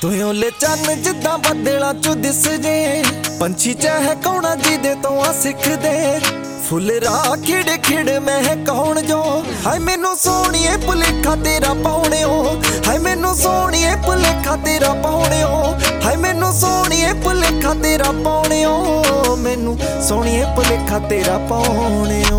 ਤੂੰ ਓਲੇ ਚੰਨ ਜਿੱਦਾਂ ਬੱਦਲਾਂ ਚੋਂ ਦਿਸ ਜੇ, ਪੰਛੀ ਚਹਿਕਾਉਣਾ ਜਿਹਦੇ ਤੋਂ ਆ ਸਿੱਖਦੇ। ਫੁੱਲ ਰਾਹ ਖਿੜ ਖਿੜ ਮਹਿਕਾਉਣ ਜੋ, ਹਾਏ ਮੈਨੂੰ ਸੋਹਣੀਏ ਭੁਲੇਖਾ ਤੇਰਾ ਪਾਉਣਿਓ, ਹਾਏ ਮੈਨੂੰ ਸੋਹਣੀਏ ਭੁਲੇਖਾ ਤੇਰਾ ਪਾਉਣਿਓ, ਹਾਏ ਮੈਨੂੰ ਸੋਹਣੀਏ ਭੁਲੇਖਾ ਤੇਰਾ ਪਾਉਣਿਓ, ਮੈਨੂੰ ਸੋਹਣੀਏ ਭੁਲੇਖਾ ਤੇਰਾ ਪਾਉਣਿਓ।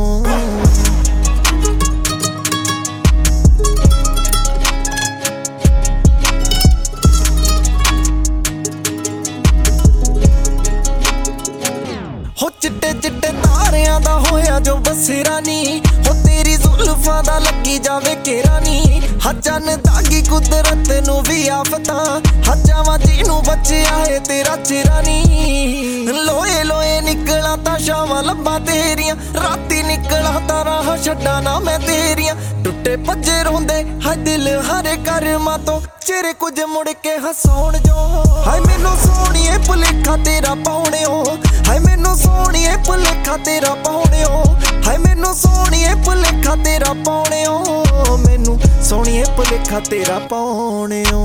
ਹੋ ਚਿੱਟੇ ਚਿੱਟੇ ਤਾਰਿਆਂ ਦਾ ਹੋਇਆ ਜੋ ਬਸੇਰਾ ਨੀ, ਹੋ ਤੇਰੀ ਜ਼ੁਲਫਾਂ ਦਾ ਲੱਗੀ ਜਾਵੇ ਘੇਰਾ ਨੀ। ਚੰਨ ਦਾਗੀ ਕੁਦਰਤ ਨੂੰ ਵੀ ਆਫਤਾਂ, ਜਾਵਾਂ ਜਿਹਨੂੰ ਬਚਿਆ ਏ ਤੇਰਾ ਚਿਹਰਾ ਨੀ। ਲੋਏ ਲੋਏ ਨਿਕਲਾਂ ਤਾਂ ਸ਼ਾਮਾਂ ਲੱਭਾਂ ਤੇਰੀਆਂ, ਰਾਤੀ ਨਿਕਲਾਂ ਤਾਂ ਰਾਹ ਛੱਡਾਂ ਨਾ ਮੈਂ ਤੇਰੀਆਂ। ਟੁੱਟੇ ਭੱਜੇ ਰੋਂਦੇ ਹਾਏ ਦਿਲ ਹਰੇ ਕਰਮਾਂ ਤੋਂ, ਚਿਹਰੇ ਕੁਝ ਮੁੜ ਕੇ ਹਸਾਉਣ ਜੋ। ਹਾਏ ਮੈਨੂੰ ਸੋਹਣੀਏ ਭੁਲੇਖਾ ਤੇਰਾ ਪਾਉਣਿਓ, ਹਾਏ ਮੈਨੂੰ ਸੋਹਣੀਏ ਭੁਲੇਖਾ ਤੇਰਾ ਪਾਉਣਿਓ, ਹਾਏ ਮੈਨੂੰ ਸੋਹਣੀਏ ਭੁਲੇਖਾ ਤੇਰਾ ਪਾਉਣਿਓ, ਮੈਨੂੰ ਸੋਹਣੀਏ ਭੁਲੇਖਾ ਤੇਰਾ ਪਾਉਣਿਓ।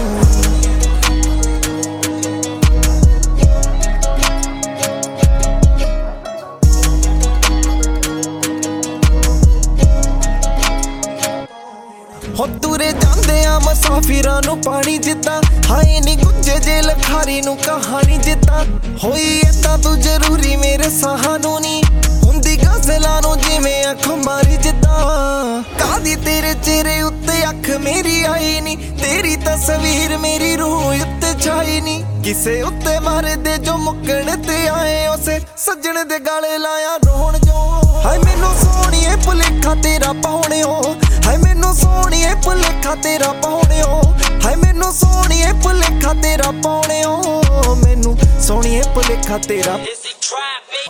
ਹੋ ਤੁਰੇ ਜਾਂਦੇ ਆ ਮੁਸਾਫਿਰਾਂ ਨੂੰ ਪਾਣੀ ਜਿੱਦਾਂ, ਹਾਏ ਨੀ ਗੁੱਜੇ ਜੇ ਲਖਾਰੀ ਨੂੰ ਕਹਾਣੀ ਜਿੱਦਾਂ। ਹੋਈ ਏਦਾਂ ਤੂੰ ਜ਼ਰੂਰੀ ਮੇਰੇ ਸਾਹਾਂ ਨੂੰ ਨੀ, ਹੁੰਦੀ ਗਜ਼ਲਾਂ ਨੂੰ ਜਿਵੇਂ ਅੱਖ ਮਾਰੀ ਜਿੱਦਾਂ। ਕਾਦੀ ਤੇਰੇ ਚਿਹਰੇ ਉੱਤੇ ਅੱਖ ਮੇਰੀ ਆਈ ਨੀ, ਤੇਰੀ ਤਸਵੀਰ ਮੇਰੀ ਰੂਹ ਉੱਤੇ ਛਾਈ ਨੀ। ਕਿਸੇ ਉੱਤੇ ਮਾਰਦੇ ਜੋ ਮੁੱਕਣ ਤੇ ਆਏ, ਉਸੇ ਸੱਜਣ ਦੇ ਗਾਲੇ ਲਾਇਆ ਰੋਣ ਜੋ। ਹਾਏ ਮੈਨੂੰ ਸੋਹਣੀਏ ਭੁਲੇਖਾ ਤੇਰਾ ਪਾਉਣਿਓ, ਹਾਏ ਮੈਨੂੰ ਸੋਹਣੀਏ ਭੁਲੇਖਾ ਤੇਰਾ ਪਾਉਣਿਓ, ਹਾਏ ਮੈਨੂੰ ਸੋਹਣੀਏ ਭੁਲੇਖਾ ਤੇਰਾ ਪਾਉਣਿਓ, ਮੈਨੂੰ ਸੋਹਣੀਏ ਭੁਲੇਖਾ ਤੇਰਾ।